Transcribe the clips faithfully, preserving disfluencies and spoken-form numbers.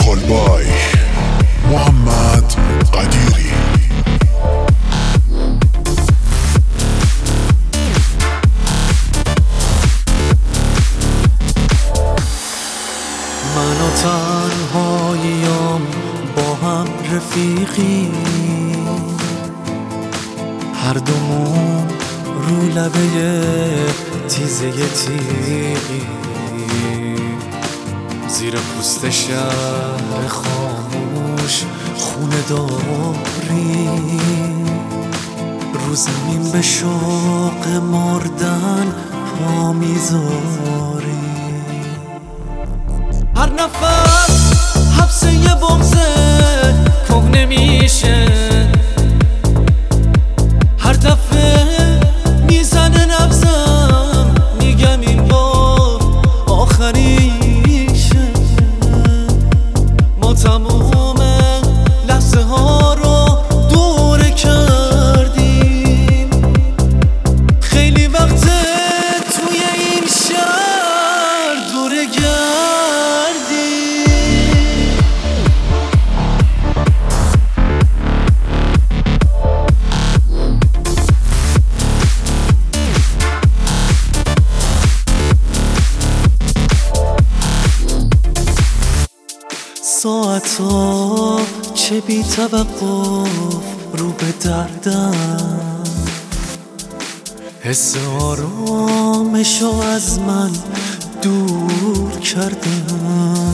کالبای محمد قدیری. من و تنهاییم با هم رفیقی، هر دومون رو لبه تیزه تیغی، زیر پوست شهر خاموش خونه داری، رو زمین به شوق مردن پا میذاری. هر نفس حبس یه بغضه کهنه میشه، هر دفعه میزنه نبضم میگم این بار آخریشه. ما تمام لحظه ها رو دوره کردیم، خیلی وقته توی این شهر دوره گردیم. ساعتا چه بی توقف رو به دردم، حس آرامشو از من دور کردم.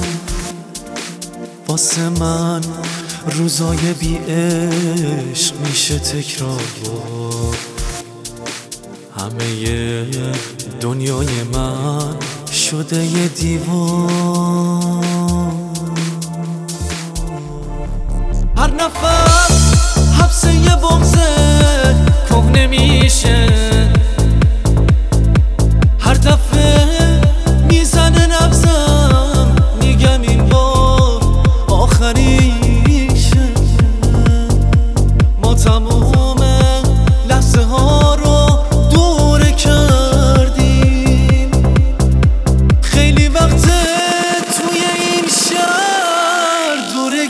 واسه من روزای بی عشق میشه تکرار، همه دنیای من شده یه دیوار. هر نفس حبس یه بغضه کهنه میشه، هر دفعه میزنه نبضم میگم این بار آخریشه. ما تمام لحظه ها رو دوره کردیم، خیلی وقته توی این شهر دوره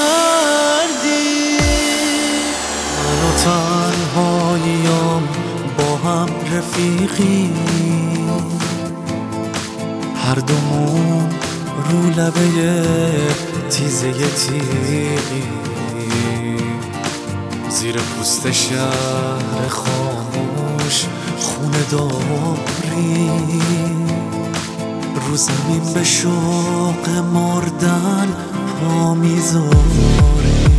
تنهاییم با هم رفیقی، هر دومون رو لبه تیزه تیغی، زیر پوست شهر خاموش خونه داری، رو زمین به شوق مردن پا میذاری.